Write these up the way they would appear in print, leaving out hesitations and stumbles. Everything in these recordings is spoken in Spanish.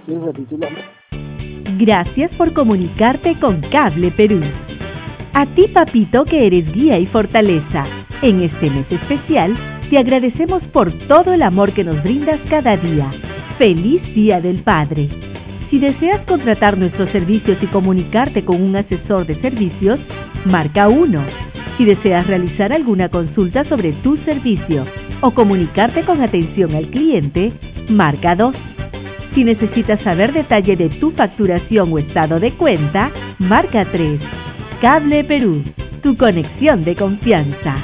¿Quieres recapitulando? Gracias por comunicarte con Cable Perú. A ti, papito, que eres guía y fortaleza. En este mes especial, te agradecemos por todo el amor que nos brindas cada día. ¡Feliz Día del Padre! Si deseas contratar nuestros servicios y comunicarte con un asesor de servicios, marca 1. Si deseas realizar alguna consulta sobre tu servicio o comunicarte con atención al cliente, marca 2. Si necesitas saber detalle de tu facturación o estado de cuenta, marca 3. Cable Perú, tu conexión de confianza.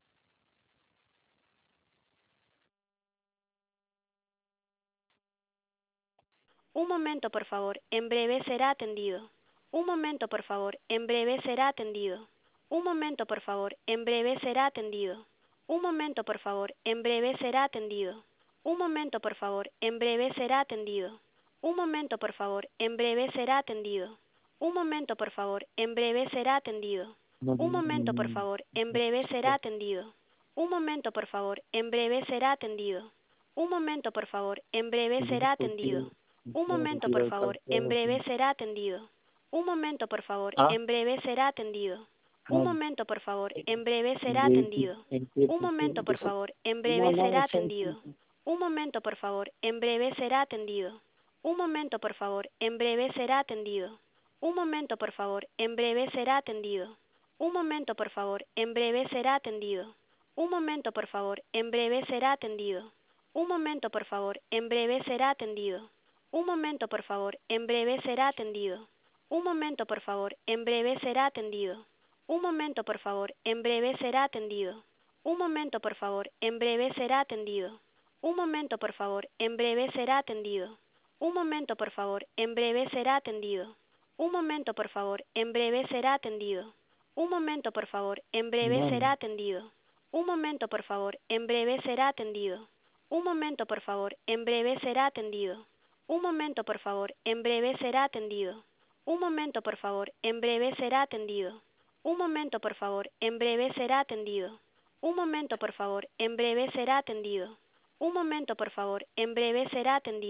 Un momento, por favor, en breve será atendido. Un momento, por favor, en breve será atendido. Un momento, por favor, en breve será atendido. Un momento, por favor, en breve será atendido. Un momento, por favor, en breve será atendido. Un momento, por favor, en breve será atendido. Un momento, por favor, en breve será atendido. Un momento, por favor, en breve será atendido. Un momento, por favor, en breve será atendido. Un momento, por favor, en breve será atendido. Un momento, por favor, en breve será atendido. Un momento, por favor, en breve será atendido. Un momento, por favor, en breve será atendido. Un momento, por favor, en breve será atendido. Un momento, por favor, en breve será atendido. Un momento, por favor, en breve será atendido. Un momento, por favor, en breve será atendido. Un momento, por favor, en breve será atendido. Un momento, por favor, en breve será atendido. Un momento, por favor, en breve será atendido. Un momento, por favor, en breve será atendido. Un momento, por favor, en breve será atendido. Un momento, por favor, en breve será atendido. Un momento, por favor, en breve será atendido. Un momento, por favor, en breve será atendido. Un momento, por favor, en breve será atendido. Un momento, por favor, en breve será atendido. Un momento, por favor, en breve será atendido. Un momento, por favor, en breve será atendido. Un momento, por favor, en breve será atendido. Un momento, por favor, en breve será atendido. Un momento, por favor, en breve será atendido. Un momento, por favor, en breve será atendido. Un momento, por favor, en breve será atendido. Un momento, por favor, en breve será atendido.